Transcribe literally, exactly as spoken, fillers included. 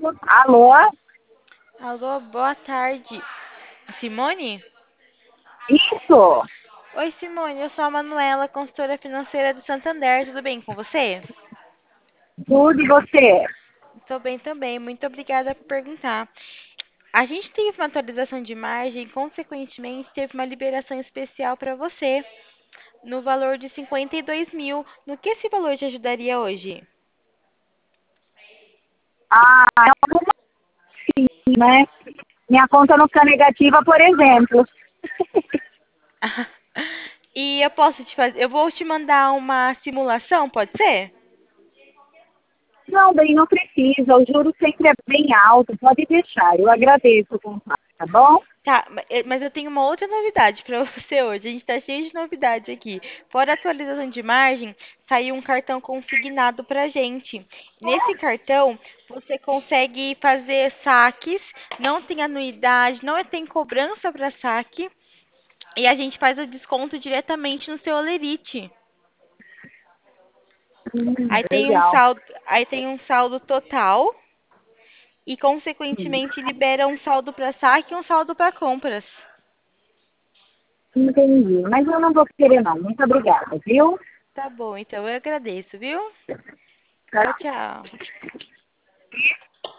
Alô? Alô, boa tarde. Simone? Isso? Oi, Simone, eu sou a Manuela, consultora financeira do Santander. Tudo bem com você? Tudo e você? Estou bem também, muito obrigada por perguntar. A gente teve uma atualização de margem, consequentemente, teve uma liberação especial para você, no valor de cinquenta e dois mil. No que esse valor te ajudaria hoje? Ah, é alguma sim, né? Minha conta não fica negativa, por exemplo. E eu posso te fazer, eu vou te mandar uma simulação, pode ser? Não, bem, não precisa. O juro sempre é bem alto. Pode deixar. Eu agradeço o contato, tá bom? Tá, ma- eh, mas eu tenho uma outra novidade para você hoje. A gente tá cheio de novidade aqui. Fora a atualização de margem, saiu um cartão consignado pra gente. Nesse cartão, você consegue fazer saques, não tem anuidade, não tem cobrança para saque, e a gente faz o desconto diretamente no seu Olerite. Hum, Aí tem um legal. saldo, aí tem um saldo total e consequentemente libera um saldo para saque e um saldo para compras. Entendi. Mas eu não vou querer, não. Muito obrigada, viu? Tá bom, então eu agradeço, viu? Tchau, Tá. tchau.